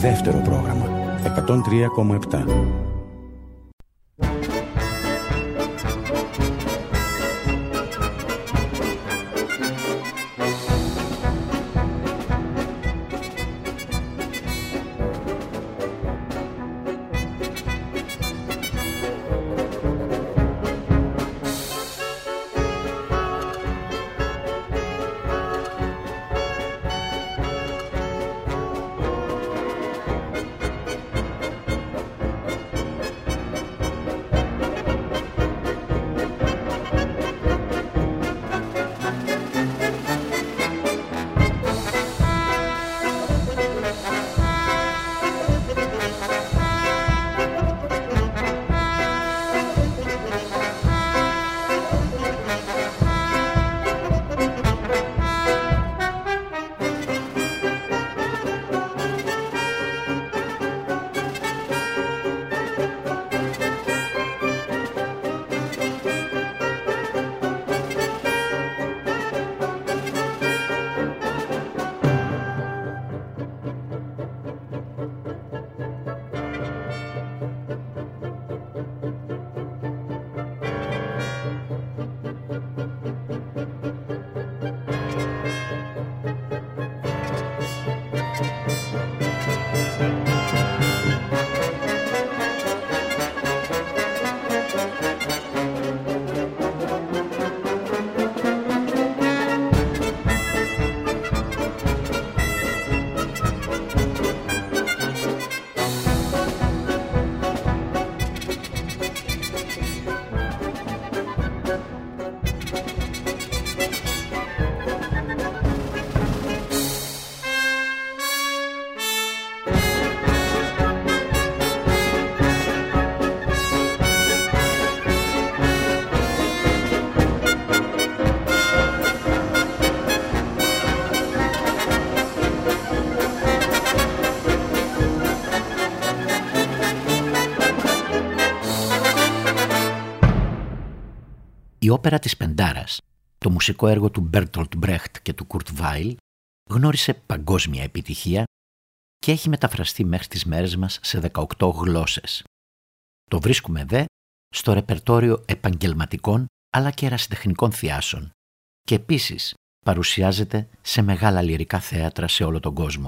Δεύτερο πρόγραμμα 103,7. Η όπερα της Πεντάρας, το μουσικό έργο του Μπέρτολτ Μπρέχτ και του Κουρτ Βάιλ, γνώρισε παγκόσμια επιτυχία και έχει μεταφραστεί μέχρι τις μέρες μας σε 18 γλώσσες. Το βρίσκουμε δε στο ρεπερτόριο επαγγελματικών αλλά και ερασιτεχνικών θεάσεων και επίσης παρουσιάζεται σε μεγάλα λυρικά θέατρα σε όλο τον κόσμο.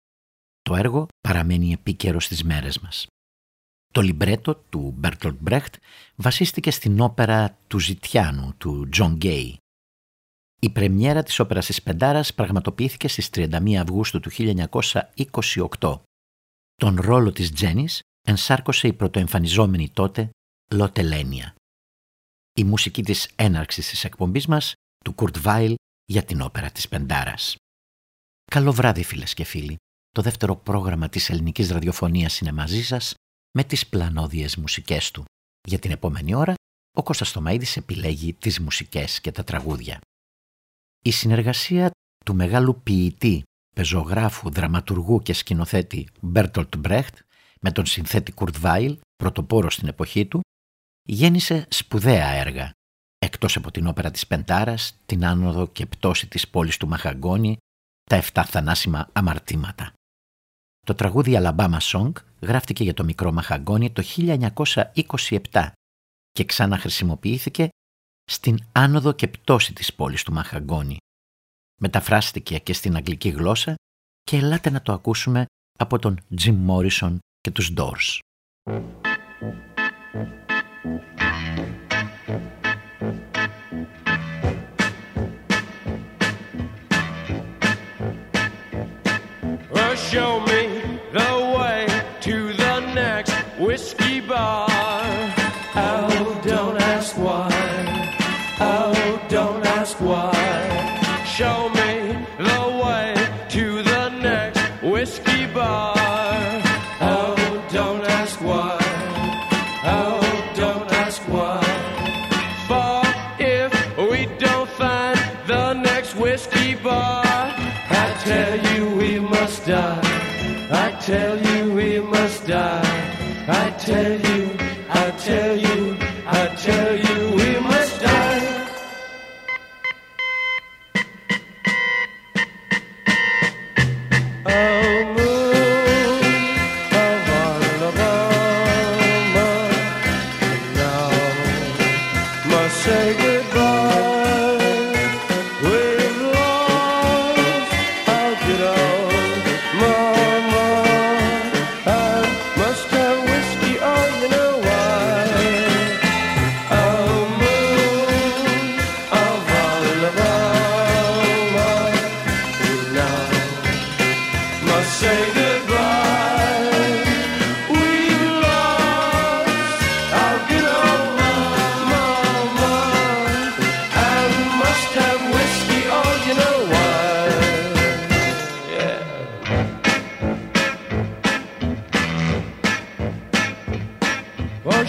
Το έργο παραμένει επίκαιρο στις μέρες μας. Το λιμπρέτο του Μπέρτολτ Μπρέχτ βασίστηκε στην όπερα του Ζητιάνου του Τζον Γκέι. Η πρεμιέρα της όπερας της Πεντάρας πραγματοποιήθηκε στις 31 Αυγούστου του 1928. Τον ρόλο της Τζένις ενσάρκωσε η πρωτοεμφανιζόμενη τότε Λότε Λένια. Η μουσική της έναρξης της εκπομπής μας του Κουρτ Βάιλ για την όπερα της Πεντάρας. Καλό βράδυ φίλες και φίλοι. Το δεύτερο πρόγραμμα της ελληνικής ραδιοφωνίας είναι μαζί σας με τις πλανόδιες μουσικές του. Για την επόμενη ώρα, ο Κώστας Θωμαΐδης επιλέγει τις μουσικές και τα τραγούδια. Η συνεργασία του μεγάλου ποιητή, πεζογράφου, δραματουργού και σκηνοθέτη Μπέρτολτ Μπρέχτ με τον συνθέτη Κουρτ Βάιλ, πρωτοπόρο στην εποχή του, γέννησε σπουδαία έργα, εκτός από την όπερα της Πεντάρας, την άνοδο και πτώση της πόλης του Μαχαγκόνι, τα 7 θανάσιμα αμαρτήματα. Το τραγούδι Alabama Song γράφτηκε για το μικρό Μαχαγκόνι το 1927 και ξαναχρησιμοποιήθηκε στην άνοδο και πτώση της πόλης του Μαχαγκόνι. Μεταφράστηκε και στην αγγλική γλώσσα και ελάτε να το ακούσουμε από τον Jim Morrison και τους Doors. Show me the way to the next whiskey bar. Oh, don't ask why. Oh, don't ask why. Show me the way to the next whiskey bar. Oh, don't ask why. Oh, don't ask why. For if we don't find the next whiskey bar, I tell you we must die. I tell you we must die. I tell you, I tell you, I tell you we must die. Oh moon,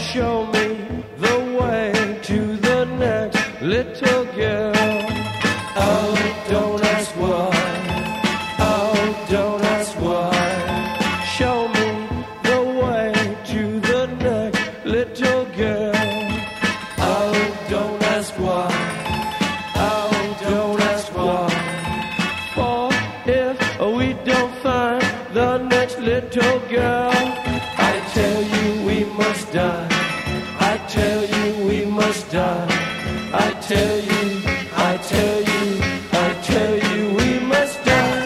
show me the way to the next little girl. Oh, don't ask why. Oh, don't ask why. Show me the way to the next little girl. Oh, don't ask why. Oh, don't ask why. For if we don't find the next little girl, I tell you we must die. I tell you we must die. I tell you, I tell you, I tell you we must die.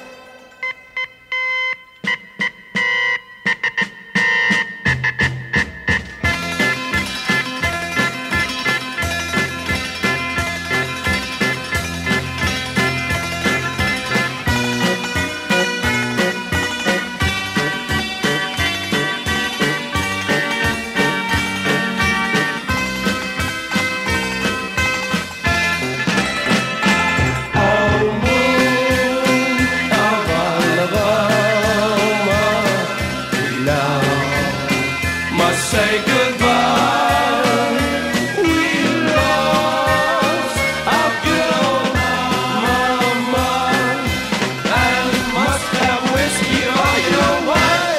Say goodbye. We lost our good old mama and must have whiskey all your way.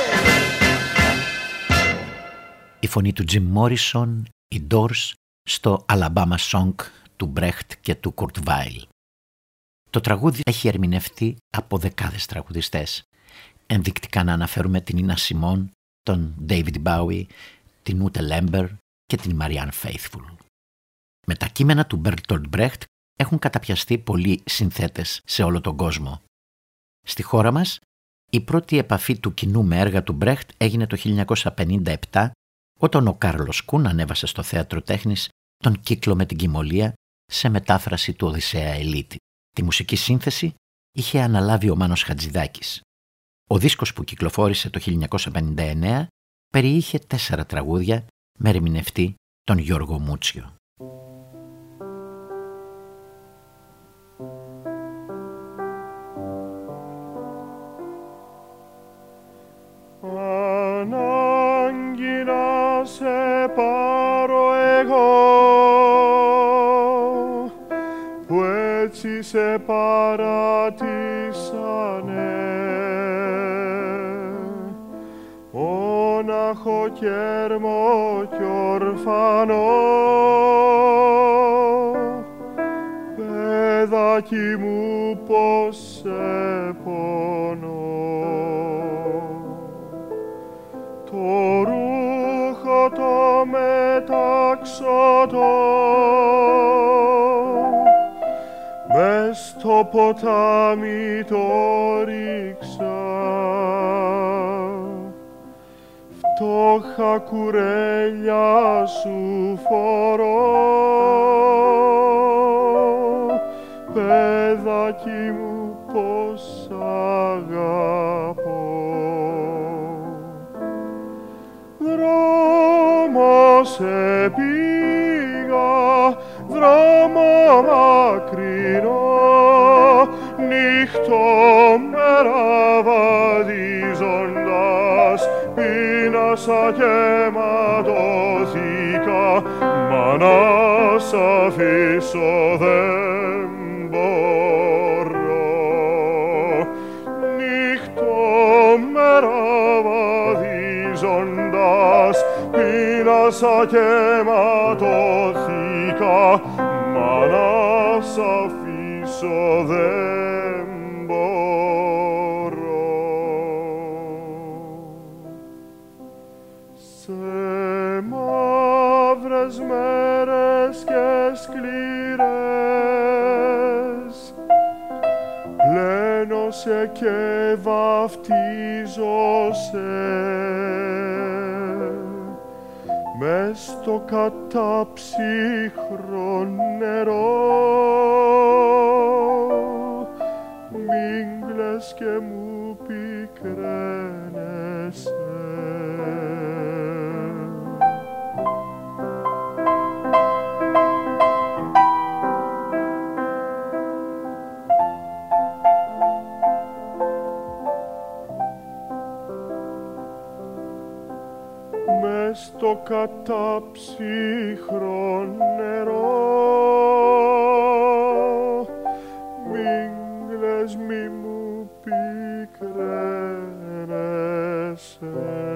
Η φωνή του Jim Morrison, οι Doors, στο Alabama Song του Brecht και του Kurt Weill. Το τραγούδι έχει ερμηνευτεί από δεκάδες τραγουδιστές. Ενδεικτικά να αναφέρουμε την Nina Simone, τον David Bowie, την Ute Lember και την Marianne Faithfull. Με τα κείμενα του Bertolt Brecht έχουν καταπιαστεί πολλοί συνθέτες σε όλο τον κόσμο. Στη χώρα μας, η πρώτη επαφή του κοινού με έργα του Brecht έγινε το 1957, όταν ο Κάρλος Κουν ανέβασε στο Θέατρο Τέχνης τον Κύκλο με την Κυμολία σε μετάφραση του Οδυσσέα Ελίτη. Τη μουσική σύνθεση είχε αναλάβει ο Μάνος Χατζηδάκης. Ο δίσκος που κυκλοφόρησε το 1959 περιείχε 4 τραγούδια με ερμηνευτή τον Γιώργο Μούτσιο. Ανάγκη να σε πάρω εγώ που έτσι σε παρατήσανε, μόναχο κι έρμο κι ορφανό, παιδάκι μου πως σε πονώ. Το ρούχο το μεταξωτό μες στο ποτάμι το ρίξα, φτώχα κουρέλια σου φορώ, παιδάκι μου πως αγαπώ. Δρόμος επήγα, δρόμο μακρινό, νύχτο μέρα βαδίζοντας, πείνασα και ματώθηκα, μα να σ' αφήσω δεν μπορώ. Νύχτο μέρα βαδίζοντας, πείνασα και ματώθηκα, μα να σ' αφήσω δεν μπορώ. Σε μαύρες μέρες και σκληρές πλένωσε και βαφτίζωσε μες στο κατάψυχρό νερό, μην κλαις και μου πικραίνεσαι. Μες στο κατάψυχρό νερό. Μην κλαις, μη μου πικραίνεσαι.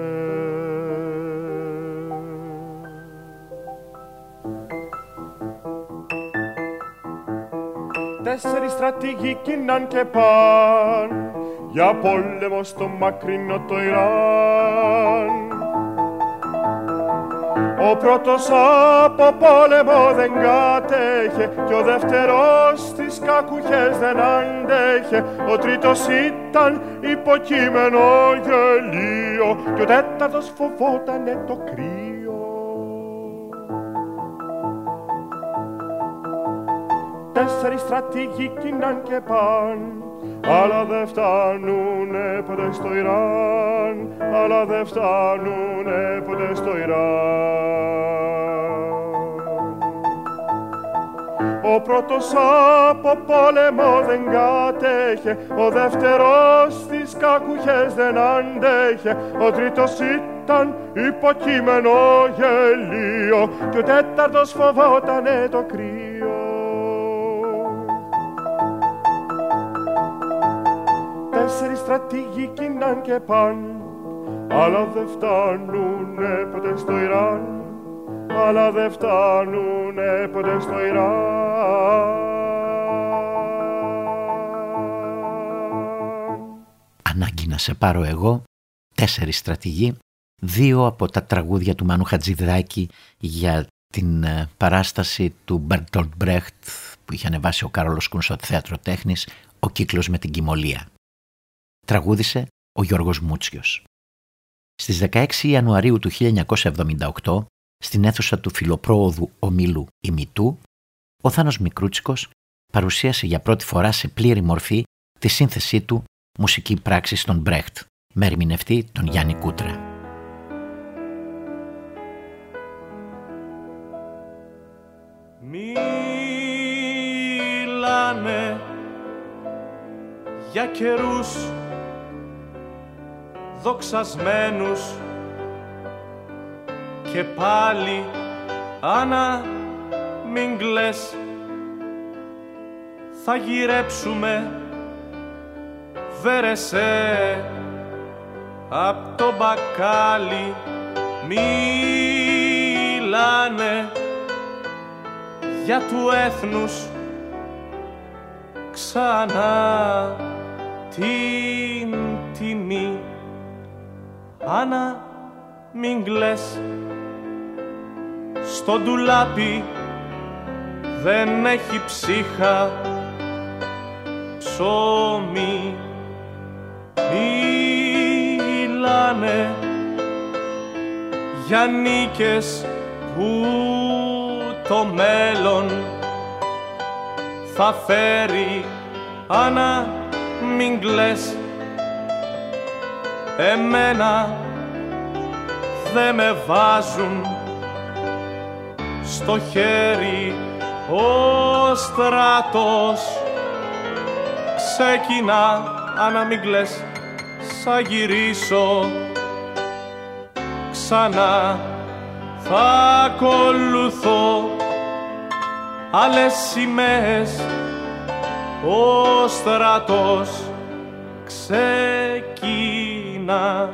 4 στρατηγοί κινάν και παν για πόλεμο στο μακρινό το Ιράν. Ο πρώτος από πόλεμο δεν κάτεχε κι ο δεύτερος τις κακουχές δεν αντέχε. Ο τρίτος ήταν υποκείμενο γελίο κι ο τέταρτος φοβότανε το κρύο. 4 στρατηγοί κινάν και παν, αλλά δεν φτάνουνε ποτέ στο Ιράν, αλλά δεν φτάνουνε ποτέ στο Ιράν. Ο πρώτος από πόλεμο δεν κάτεχε, ο δεύτερος τις κακουχές δεν αντέχε, ο τρίτος ήταν υποκείμενο γελίο και ο τέταρτος φοβότανε το κρύο. 4 στρατηγοί κινάν και παν, αλλά δεν φτάνουνε ποτέ στο Ιράν, αλλά δεν φτάνουνε ποτέ στο Ιράν. Ανάγκη να σε πάρω εγώ, 4 στρατηγοί, 2 από τα τραγούδια του Μάνου Χατζηδάκη για την παράσταση του Μπέρτολτ Μπρέχτ που είχε ανεβάσει ο Κάρολος Κουν στο Θέατρο Τέχνης, Ο κύκλος με την Κυμολία. Τραγούδισε ο Γιώργος Μούτσιος. Στις 16 Ιανουαρίου του 1978, στην αίθουσα του Φιλοπρόοδου Ομίλου Ημιτού, ο Θάνος Μικρούτσικος παρουσίασε για πρώτη φορά σε πλήρη μορφή τη σύνθεσή του μουσική πράξη στον Μπρέχτ, με ερμηνευτή τον Γιάννη Κούτρα. Μιλάνε για καιρούς δοξασμένους και πάλι Άννα μην κλαις, θα γυρέψουμε βέρεσέ απ' το μπακάλι. Μιλάνε για του έθνους ξανά την τιμή. Άννα μην κλαις, στο ντουλάπι δεν έχει ψύχα ψωμί. Μιλάνε για νίκες που το μέλλον θα φέρει. Άννα μην κλαις, εμένα δε με βάζουν στο χέρι. Ο στρατός ξεκινά. Άννα μην κλαις, θα γυρίσω ξανά, θα ακολουθώ άλλες σημαίες. Ο στρατός ξεκινά.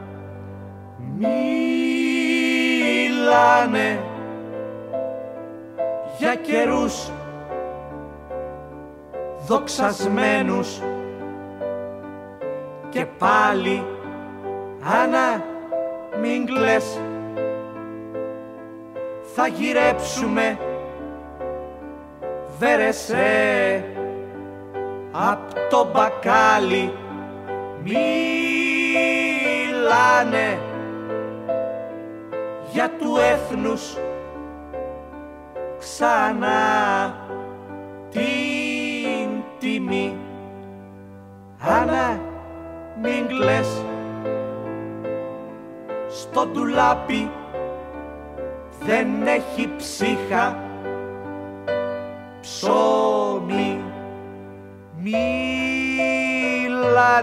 Μιλάνε για καιρούς δοξασμένους και πάλι Άννα μην κλαις, θα γυρέψουμε βέρεσέ απ' το μπακάλι. Μιλάνε για του έθνους ξανά την τιμή. Άννα μην κλαις, στο ντουλάπι δεν έχει ψύχα ψωμί.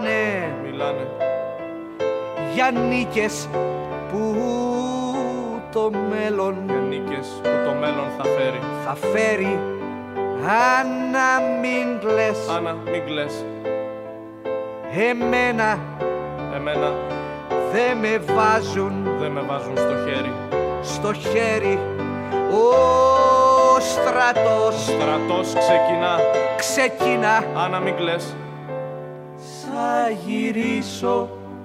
Μιλάνε για νίκες που το μέλλον. νίκες που το μέλλον θα φέρει. Θα φέρει. Άννα μην κλαις. Άννα μην κλαις. Εμένα δεν με βάζουν στο χέρι. Στο χέρι. Ο στρατός ξεκινά. Άννα μην κλαις. Θα γυρίσω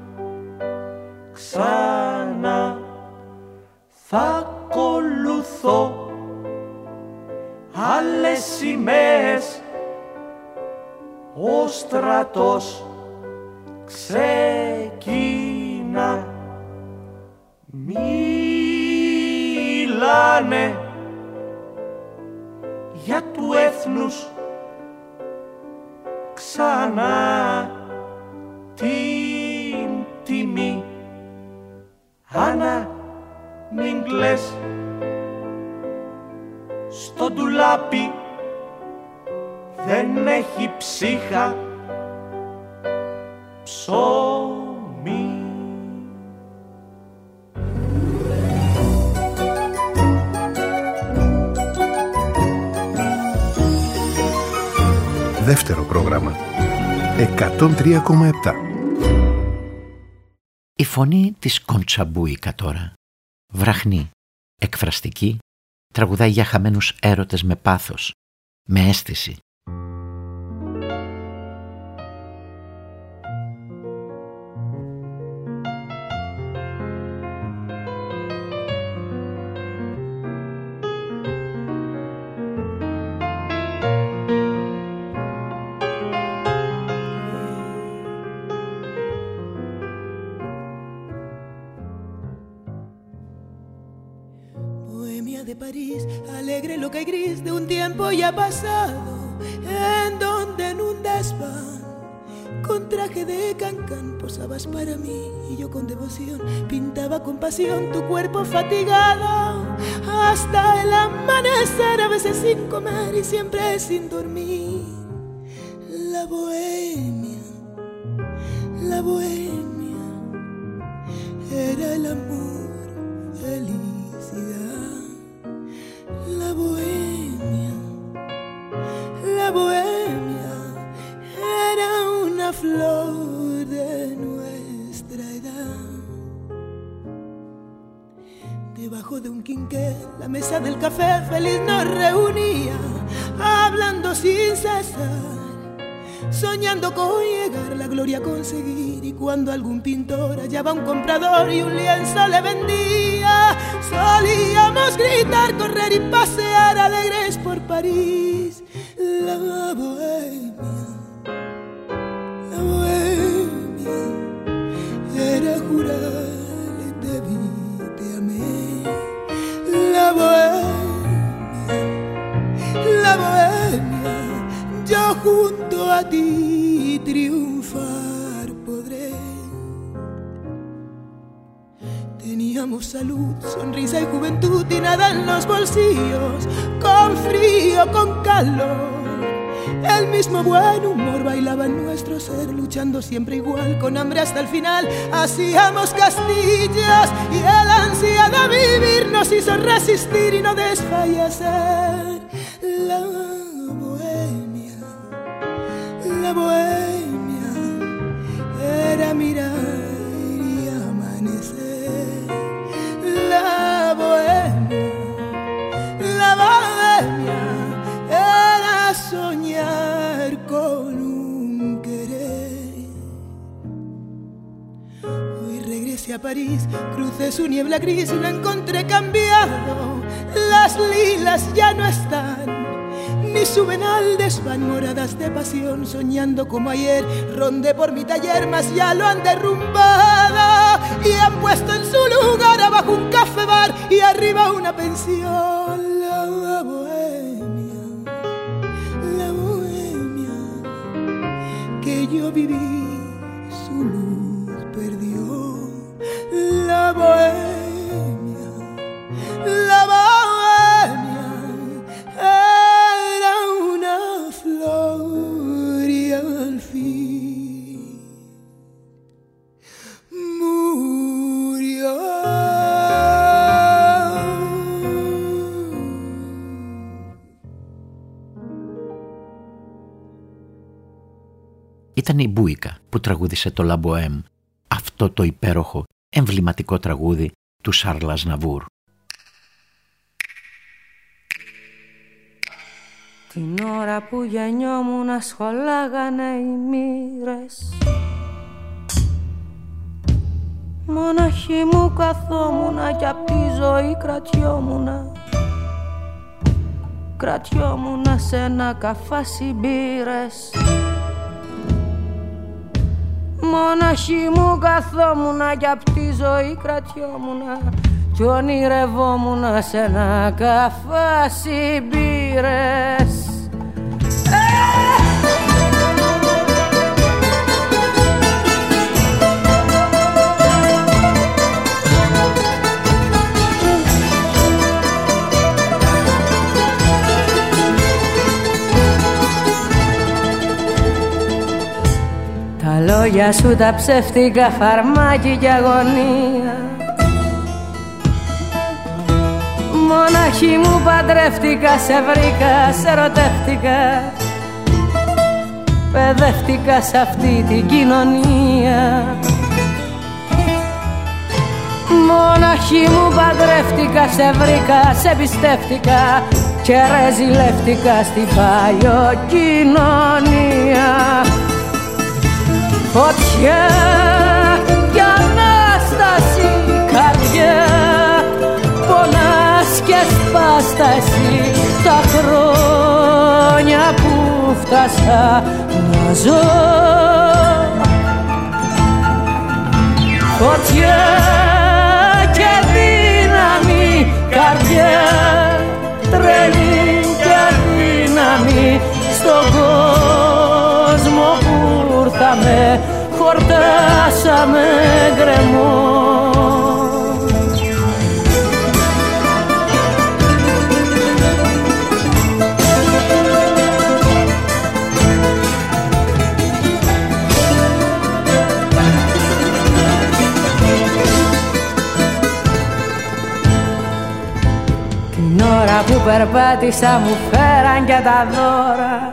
ξανά. Θα ακολουθώ άλλες σημαίες. Ο στρατός ξεκινά. Μιλάνε για του έθνους ξανά την τιμή. Άννα μην κλαις. Στο ντουλάπι δεν έχει ψύχα ψωμί. Δεύτερο πρόγραμμα 103,7. Η φωνή της Κοντσαμπούικα τώρα, βραχνή, εκφραστική, τραγουδάει για χαμένους έρωτες με πάθος, με αίσθηση. De París, alegre, loca y gris de un tiempo ya pasado, en donde en un desván con traje de cancán posabas para mí y yo con devoción pintaba con pasión tu cuerpo fatigado hasta el amanecer, a veces sin comer y siempre sin dormir. La bohemia era el amor, felicidad. La bohemia era una flor de nuestra edad. Debajo de un quinqué, la mesa del café feliz nos reunía, hablando sin cesar, soñando con llegar la gloria a conseguir. Y cuando algún pintor hallaba un comprador y un lienzo le vendía, solíamos gritar, correr y pasear alegres por París. La bohemia era jurar, te vi, te amé. La bohemia, yo junto a ti triunfar podré. Teníamos salud, sonrisa y juventud y nada en los bolsillos, con frío, con calor. El mismo buen humor bailaba en nuestro ser, luchando siempre igual, con hambre hasta el final. Hacíamos castillos y el ansia de vivir nos hizo resistir y no desfallecer. La bohemia era mirar y amanecer. La bohemia era soñar con un querer. Hoy regresé a París, crucé su niebla gris y lo encontré cambiado. Las lilas ya no están, ni suben al desván, moradas de pasión, soñando como ayer. Rondé por mi taller, mas ya lo han derrumbado y han puesto en su lugar abajo un café bar y arriba una pensión. La bohemia que yo viví, su luz perdió. La bohemia era una flor y al fin murió. ήταν η Μπούικα που τραγούδισε το La Bohème, αυτό το υπέροχο, εμβληματικό τραγούδι του Σαρλ Αζναβούρ. Την ώρα που γεννιόμουν σχολάγανε οι μοίρες, μοναχή μου καθόμουνα κι απ' τη ζωή κρατιόμουνα σε ένα καφάσι μπύρες. Μοναχή μου καθόμουνα κι απ' τη ζωή κρατιόμουνα κι ονειρευόμουνα σε ένα καφάσι μπύρες. Τα λόγια σου τα ψεύτικα, φαρμάκι κι αγωνία. Μοναχή μου παντρεύτηκα, σε βρήκα, σε ερωτεύτηκα, παιδεύτηκα σ' αυτή την κοινωνία. Μοναχή μου παντρεύτηκα, σε βρήκα, σε πιστεύτηκα και ρεζιλεύτηκα στην παλιοκοινωνία. Φωτιά κι Ανάσταση, καρδιά, πονάς και σπάστα εσύ τα χρόνια που φτάσα να ζω. Φωτιά και δύναμη, καρδιά, τρελή και δύναμη στον κόσμο που ήρθαμε, χορτάσαμε γκρεμό. Την ώρα που περπάτησα μου φέραν και τα δώρα.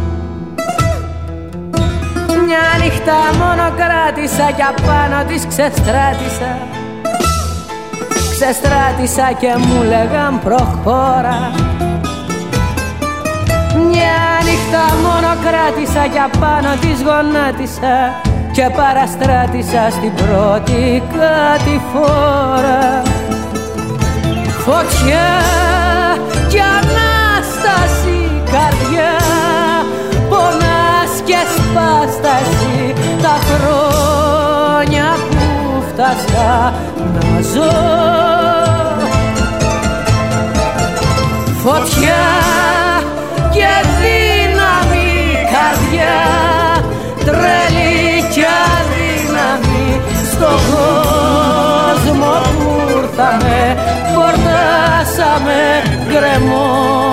Μια νύχτα μόνο κράτησα κι απάνω της ξεστράτησα και μου λέγαν προχώρα. Μια νύχτα μόνο κράτησα κι απάνω της γονάτισα και παραστράτησα στην πρώτη κατηφόρα. Φωτιά κι Ανάσταση, καρδιά, πονάς και σπάσταση τα χρόνια που φτάσα να ζω. Φωτιά και δύναμη, καρδιά, τρελή και αδύναμη στον κόσμο που ήρθαμε, χορτάσαμε γκρεμό.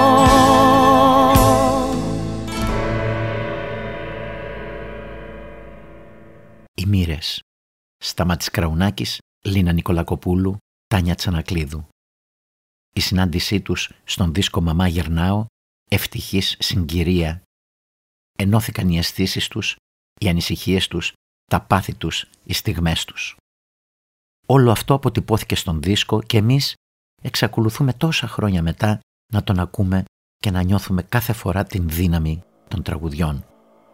Οι μοίρες. Σταμάτης Κραουνάκης, Λίνα Νικολακοπούλου, Τάνια Τσανακλίδου. Η συνάντησή τους στον δίσκο «Μαμά γερνάω», ευτυχής συγκυρία. Ενώθηκαν οι αισθήσεις τους, οι ανησυχίες τους, τα πάθη τους, οι στιγμές τους. Όλο αυτό αποτυπώθηκε στον δίσκο και εμείς εξακολουθούμε τόσα χρόνια μετά να τον ακούμε και να νιώθουμε κάθε φορά την δύναμη των τραγουδιών.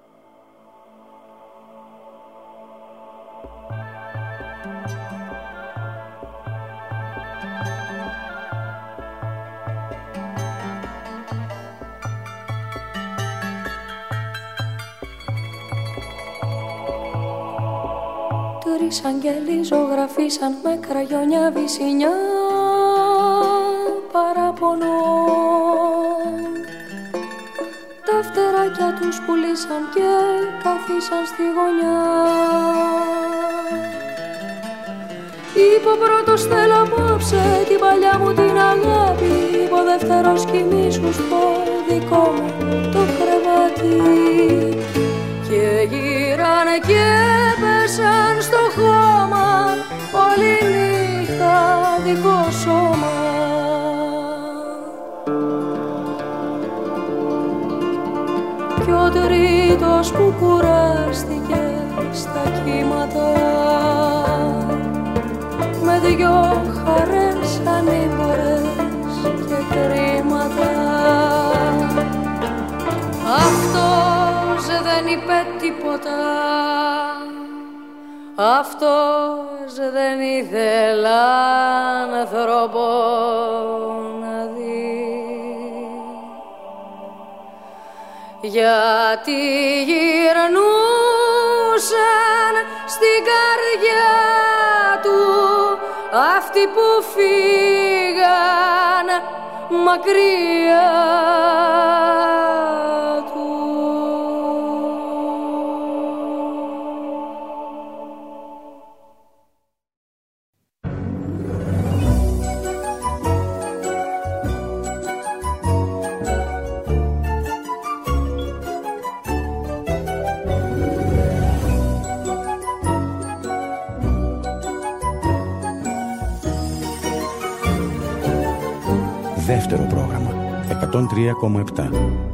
Τρεις αγγέλοι ζωγραφίσαν με κραγιόνια βυσσινιά παραπονό. Τα φτεράκια τους πουλήσαν και καθίσαν στη γωνιά. Είπε ο πρώτος θέλω απόψε την παλιά μου την αγάπη. Είπε ο δεύτερος κοιμήσου στο δικό μου το κρεβάτι. Και γύρανε και πέσαν στο χώμα όλη νύχτα δικό σώμα. Κι ο τρίτος άλλος που κουράστηκε στα κύματα με δυο χαρές ανήμπορες και κρίματα. Αυτός δεν είπε τίποτα, αυτός δεν ήθελα άνθρωπο να δει, γιατί γυρνούσαν στην καρδιά του αυτοί που φύγαν μακριά του. Δεύτερο πρόγραμμα 103,7.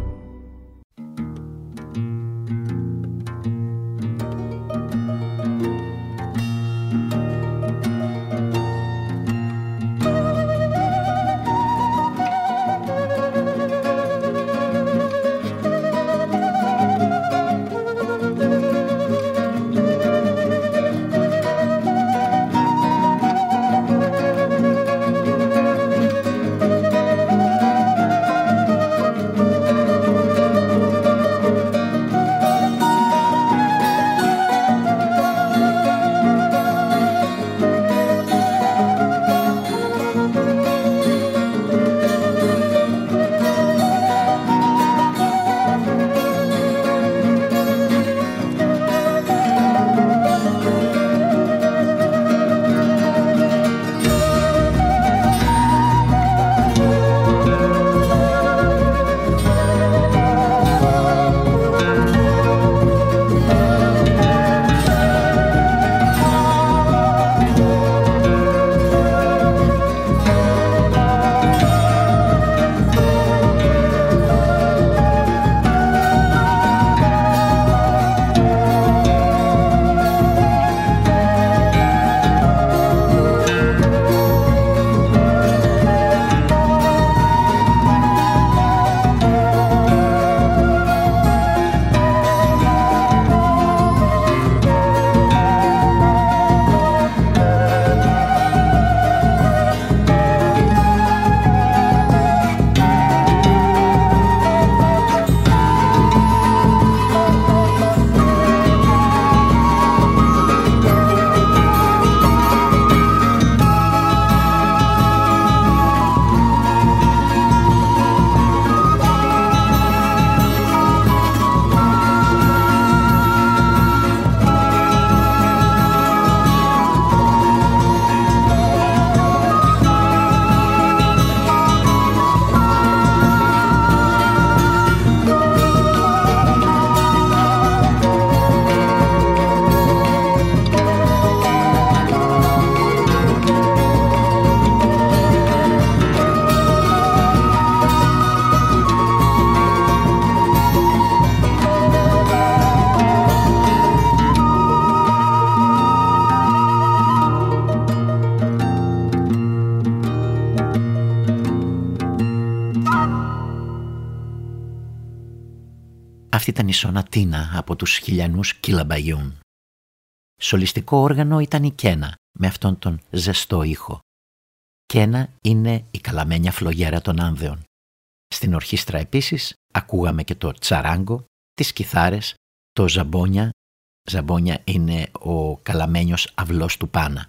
Αυτή ήταν η σονατίνα από τους χιλιανούς Κιλαμπαγιούν. Σολιστικό όργανο ήταν η κένα, με αυτόν τον ζεστό ήχο. Κένα είναι η καλαμένια φλογέρα των Άνδεων. Στην ορχήστρα επίσης ακούγαμε και το τσαράγκο, τις κιθάρες, το ζαμπόνια. Ζαμπόνια είναι ο καλαμένιος αυλός του Πάνα.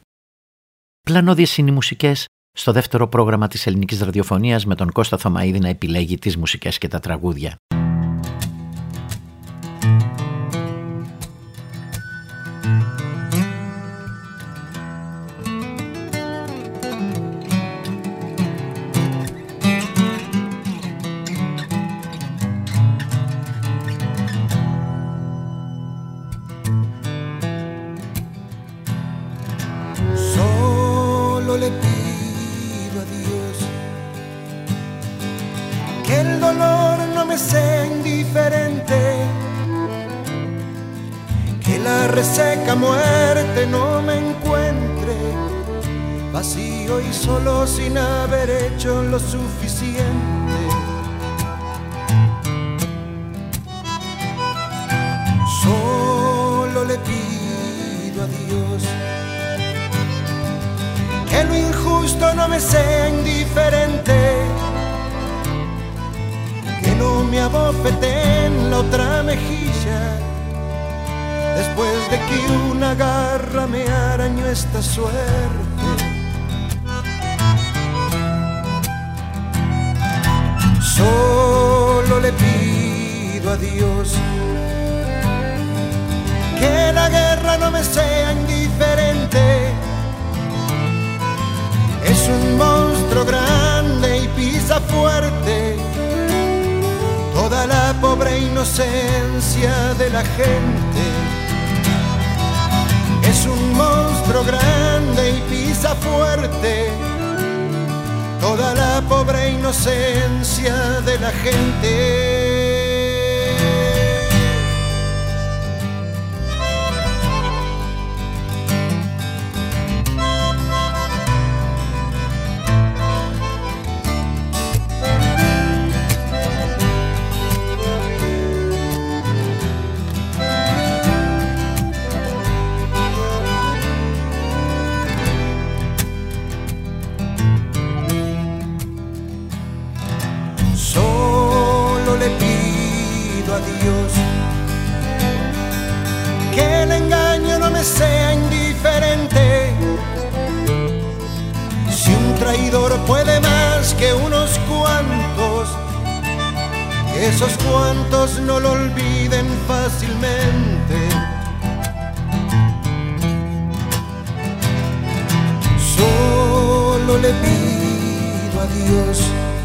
Πλανώδιες είναι οι μουσικές στο δεύτερο πρόγραμμα της ελληνικής ραδιοφωνίας, με τον Κώστα Θωμαίδη να επιλέγει τις μουσικές και τα τραγούδια. Le pido a Dios que el dolor no me sea indiferente, que la reseca muerte no me encuentre vacío y solo sin haber hecho lo suficiente. Solo le pido a Dios que lo injusto no me sea indiferente, que no me abofete en la otra mejilla después de que una garra me arañó esta suerte. Solo le pido a Dios que la guerra no me sea indiferente. Es un monstruo grande y pisa fuerte toda la pobre inocencia de la gente. Es un monstruo grande y pisa fuerte toda la pobre inocencia de la gente. Dios, que el engaño no me sea indiferente. Si un traidor puede más que unos cuantos, que esos cuantos no lo olviden fácilmente. Solo le pido a Dios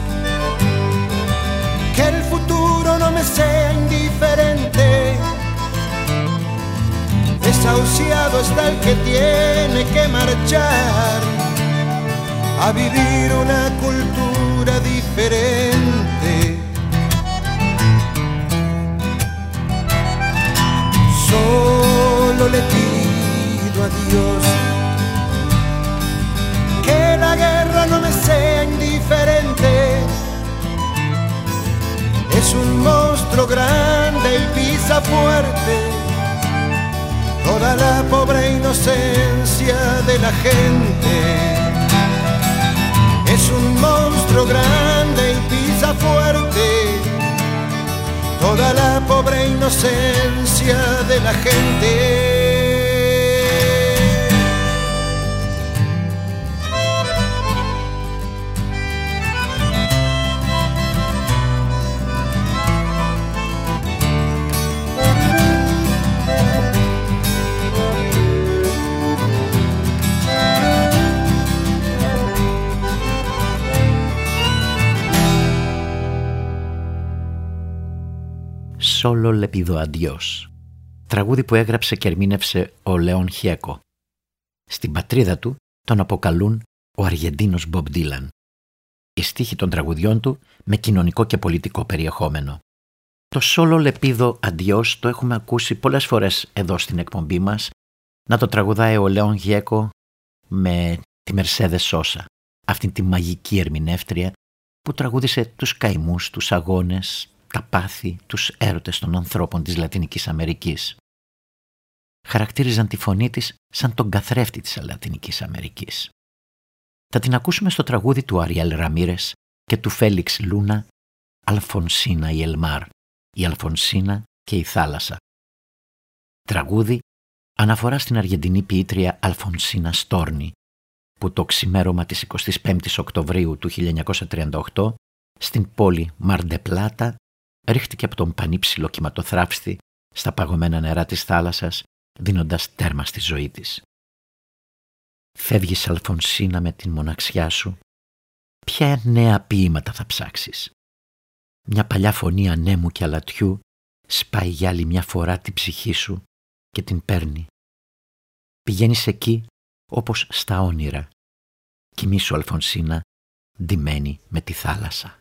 que el futuro no me sea indiferente. Desahuciado está el que tiene que marchar a vivir una cultura diferente. Solo le pido a Dios que la guerra no me sea indiferente. Es un monstruo grande y pisa fuerte toda la pobre inocencia de la gente. Es un monstruo grande y pisa fuerte toda la pobre inocencia de la gente. Solo le pido a Dios, τραγούδι που έγραψε και ερμήνευσε ο Λέον Χιέκο. Στην πατρίδα του τον αποκαλούν ο Αργεντίνος Μπομπ Ντίλαν. Οι στίχοι των τραγουδιών του με κοινωνικό και πολιτικό περιεχόμενο. Το Solo le pido a Dios το έχουμε ακούσει πολλές φορές εδώ στην εκπομπή μας να το τραγουδάει ο Λέον Χιέκο με τη Mercedes Sosa, αυτήν τη μαγική ερμηνεύτρια που τραγούδισε τους καημούς, τους αγώνες, τα πάθη, τους έρωτες των ανθρώπων της Λατινικής Αμερικής. Χαρακτήριζαν τη φωνή της σαν τον καθρέφτη της Λατινικής Αμερικής. Θα την ακούσουμε στο τραγούδι του Αριέλ Ραμίρες και του Φέλιξ Λούνα, Αλφονσίνα η Ελμάρ, η Αλφονσίνα και η θάλασσα. Τραγούδι αναφορά στην Αργεντινή ποιήτρια Αλφονσίνα Στόρνη, που το ξημέρωμα της 25ης Οκτωβρίου του 1938 στην πόλη Μαρντε Πλάτα ρίχτηκε από τον πανύψηλο κυματοθράφστη στα παγωμένα νερά της θάλασσας, δίνοντας τέρμα στη ζωή της. Φεύγεις, Αλφονσίνα, με την μοναξιά σου. Ποια νέα ποίηματα θα ψάξεις? Μια παλιά φωνή ανέμου και αλατιού σπάει για άλλη μια φορά την ψυχή σου και την παίρνει. Πηγαίνεις εκεί όπως στα όνειρα. Κοιμήσου, Αλφονσίνα, ντυμένη με τη θάλασσα.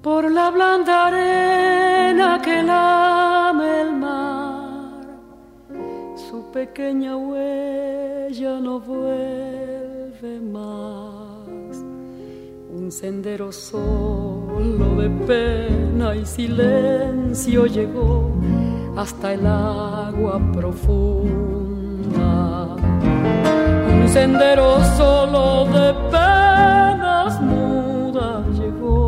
por la blanda arena que lame el mar, su pequeña huella no vuelve más. Un sendero solo de pena y silencio llegó hasta el agua profunda. Un sendero solo de penas mudas llegó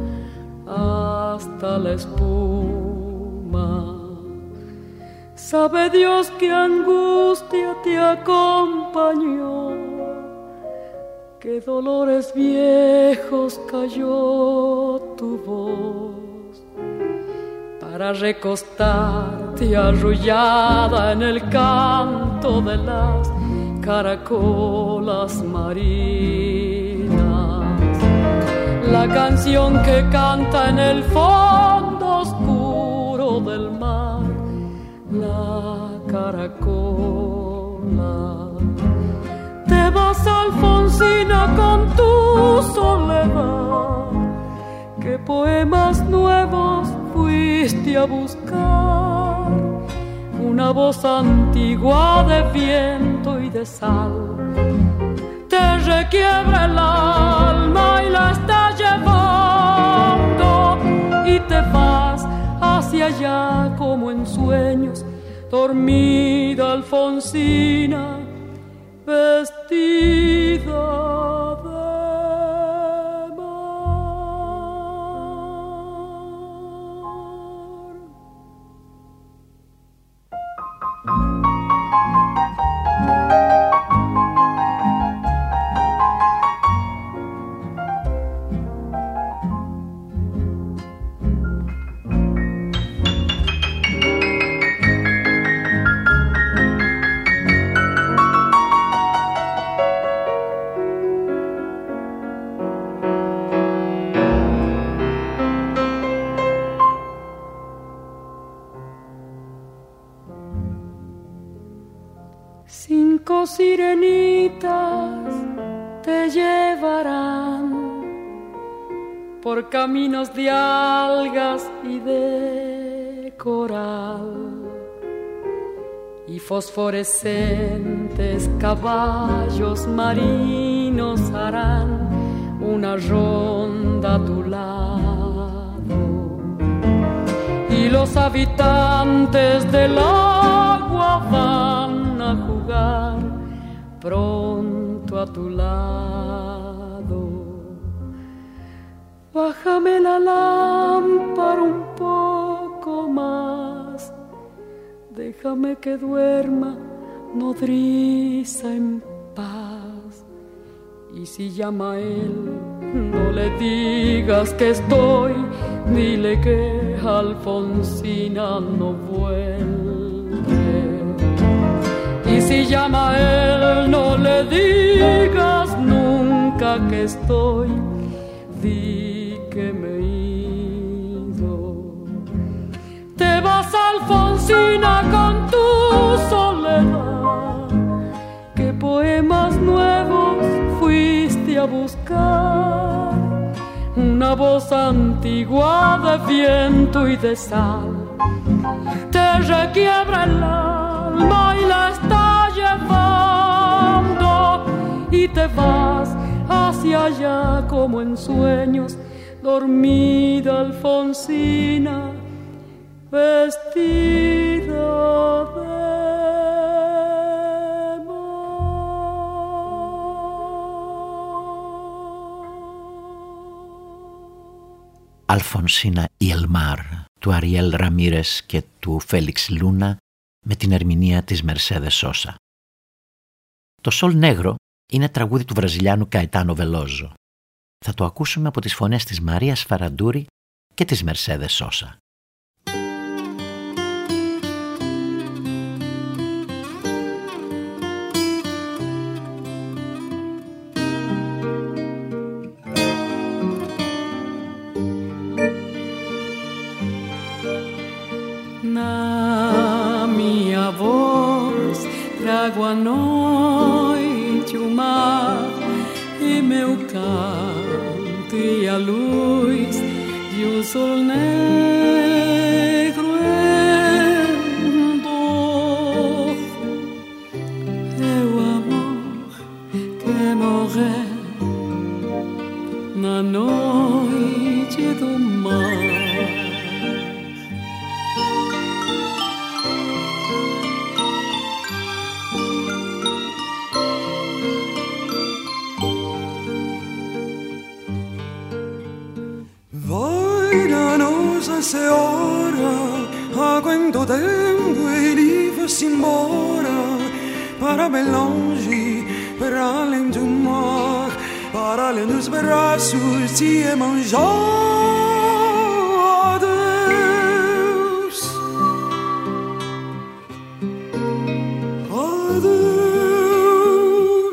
hasta la espuma. Sabe Dios qué angustia te acompañó, qué dolores viejos cayó tu voz, para recostarte arrullada en el canto de las caracolas marinas. La canción que canta en el fondo oscuro del mar, la caracola. Te vas, Alfonsina, con tu soledad, ¿qué poemas nuevos fuiste a buscar? Una voz antigua de viento y de sal te requiebra el alma y la está llevando, y te vas hacia allá como en sueños, dormida Alfonsina, vestida de sirenitas te llevarán por caminos de algas y de coral, y fosforescentes caballos marinos harán una ronda a tu lado, y los habitantes del agua van a jugar pronto a tu lado. Bájame la lámpara un poco más, déjame que duerma nodriza en paz. Y si llama a él, no le digas que estoy, dile que Alfonsina no vuelve. Y si llama a él, no le digas nunca que estoy, di que me he ido. Te vas, Alfonsina, con tu soledad, ¿qué poemas nuevos fuiste a buscar? Una voz antigua de viento y de sal te requiebra el alma y la está llevando, y te vas hacia allá como en sueños, dormida Alfonsina, vestida de Αλφονσίνα y el mar του Αριέλ Ραμίρες και του Φέλιξ Λούνα με την ερμηνεία της Μερσέδες Σόσα. Το Σολ Νέγρο είναι τραγούδι του Βραζιλιάνου Καετάνο Βελόζο. Θα το ακούσουμε από τις φωνές της Μαρίας Φαραντούρη και της Μερσέδες Σόσα. Na minha voz trago a noite, o mar e meu canto e a luz de un sol negro en dor, e o amor que morre na noite do mar. Senhora, há quanto tempo ele foi-se embora, para bem longe, para além do mar, para além dos braços de Iemanjá. Adeus, adeus.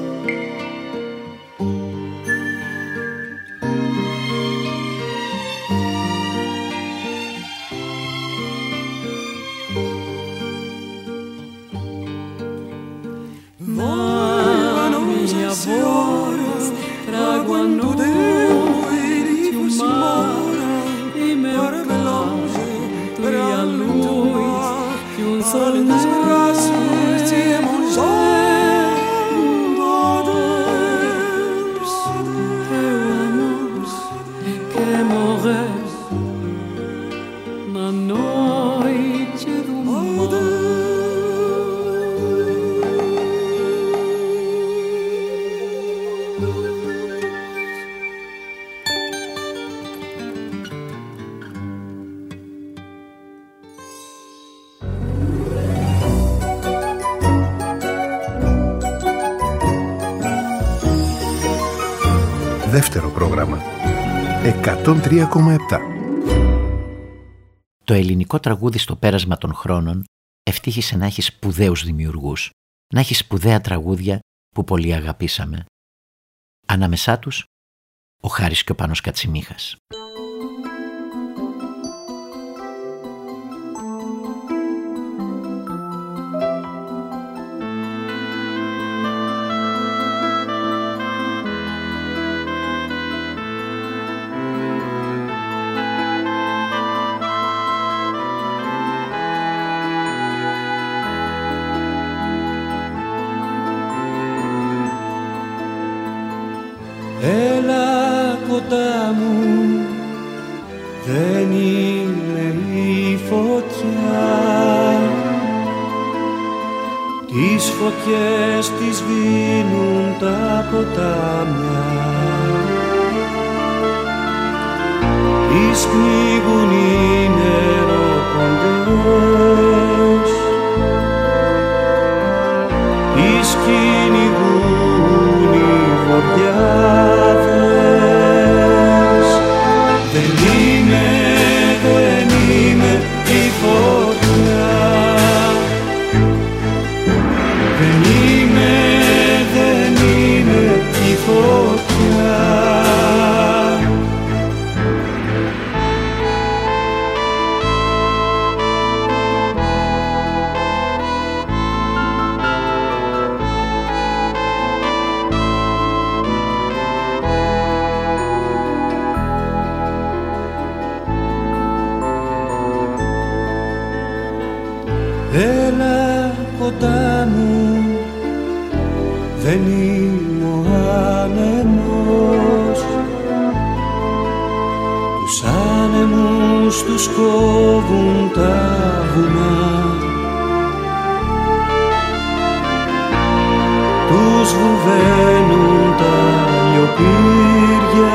Δεύτερο πρόγραμμα 103,7. Το ελληνικό τραγούδι στο πέρασμα των χρόνων ευτύχησε να έχει σπουδαίους δημιουργούς, να έχει σπουδαία τραγούδια που πολύ αγαπήσαμε. Ανάμεσά τους ο Χάρης και ο Πάνος Κατσιμίχας. Έλα κοντά μου, δεν είναι η φωτιά. Τις φωτιές τις σβήνουν τα ποτάμια, τις πνίγουν οι νεροποντές, τις κυνηγούν οι βοδιάδες. Δεν είμαι η φωτιά, δεν είμαι η φωτιά. Έλα κοντά μου, δεν είμαι ο άνεμος. Τους άνεμους τους κόβουν τα βουνά, τους βουβαίνουν τα λιοπύρια,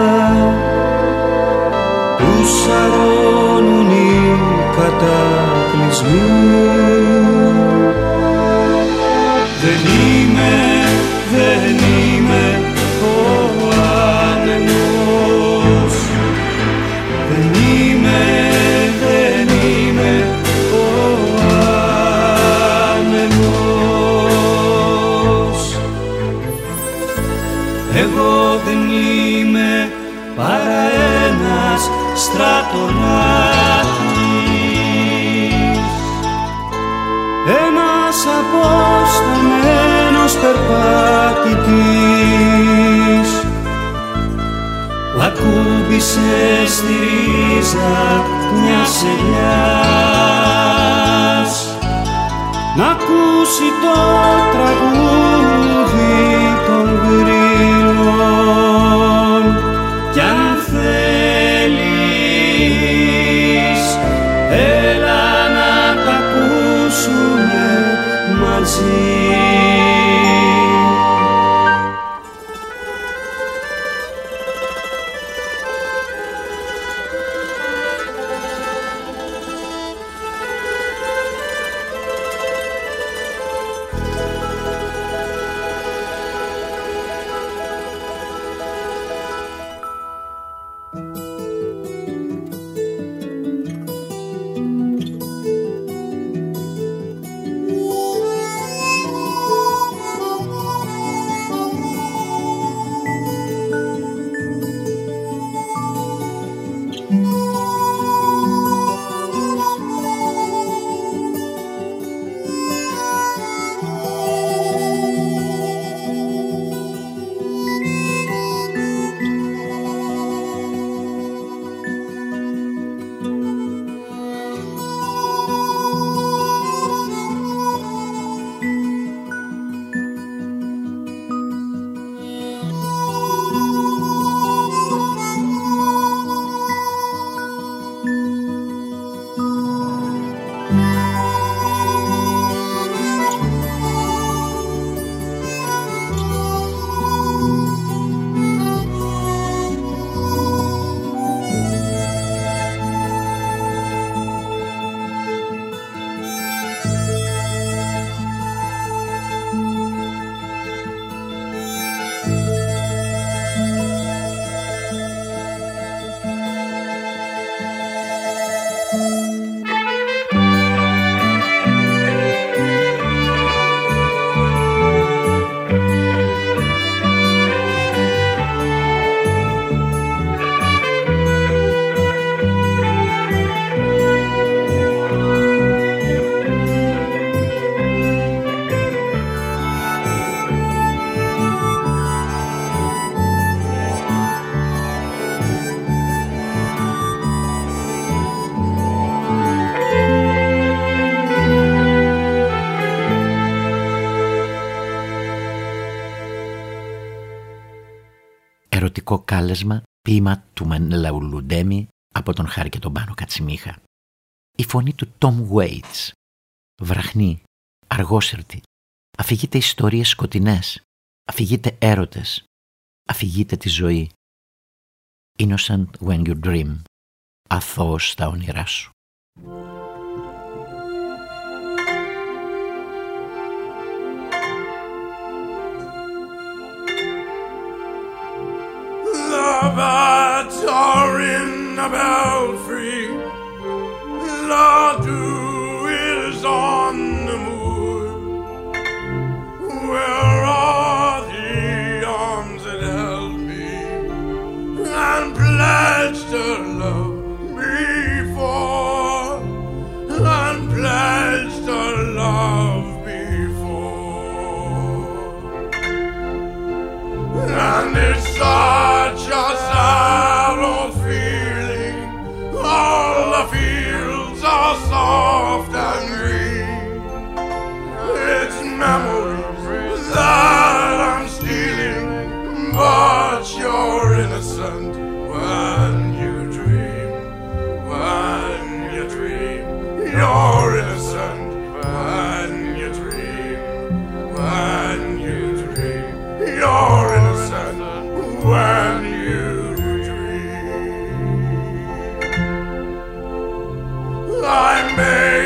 τους σαρώνουν οι κατακλυσμοί. Δεν είμαι ο άνεμος. Δεν είμαι ο άνεμος. Εγώ δεν είμαι παρά ένας στρατονάκης, ένας απόσταμενος περπατητής, που απ' ακούμπησε στη ρίζα μιας ελιάς να ακούσει το τραγούδι των γρήλων κι αν θέλεις έλα να τα ακούσουμε μαζί. Ερωτικό κάλεσμα, ποίημα του Μενελαουλουντέμι από τον Χάρη και τον Πάνο Κατσιμίχα. Η φωνή του Τόμ Waits, βραχνή, αργόσερτη, αφηγείται ιστορίες σκοτεινές, αφηγείται έρωτες, αφηγείται τη ζωή. Innocent when you dream, αθώος στα όνειρά σου. Lovebirds are in the belfry, Ladu is on the moor. Where are the arms that held me and pledged to love before, and pledged to love before? And it's such a sad old feeling, all the fields are soft and green. It's memories that I'm stealing, but you're innocent when you dream, when you dream. You're innocent when you dream, when you dream. You're innocent when you dream. I may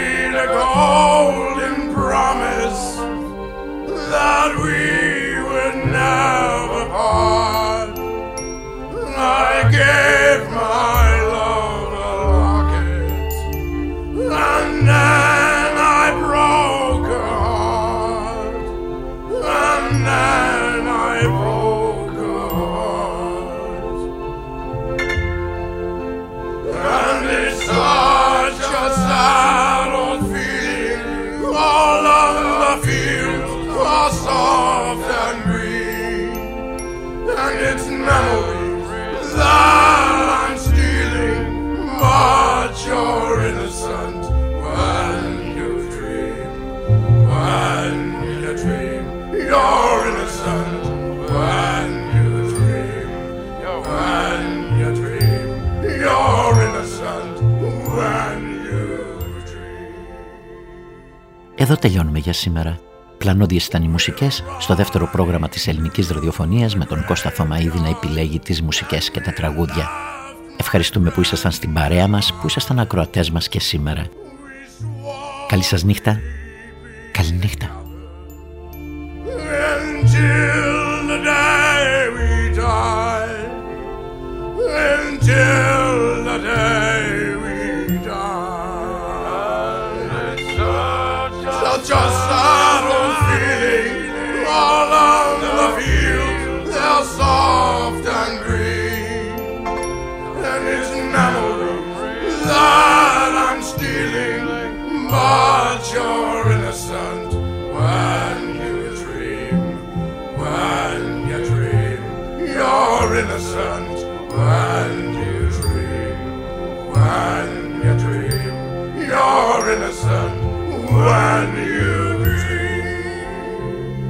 Εδώ τελειώνουμε για σήμερα. Πλανώδιες ήταν οι μουσικές στο δεύτερο πρόγραμμα της ελληνικής ραδιοφωνίας με τον Κώστα Θωμαίδη να επιλέγει τις μουσικές και τα τραγούδια. Ευχαριστούμε που ήσασταν στην παρέα μας, που ήσασταν ακροατές μας και σήμερα. Καλή σας νύχτα. Καλή νύχτα. Until the day we die, until the day we die, it's such a sad old feeling. All on the fields, they're soft and green, and it's memories that I'm stealing, but you're innocent when you dream, you're innocent when you dream, you're innocent when you dream.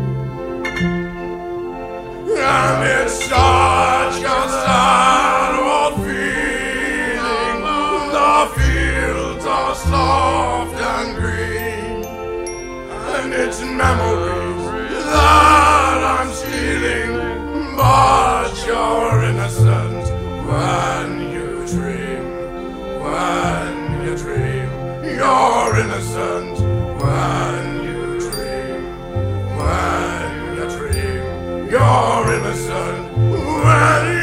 And it's such a sad old feeling, the fields are soft and green, and it's memories that I'm stealing, but you're innocent when you dream, you're innocent when you dream, you're innocent when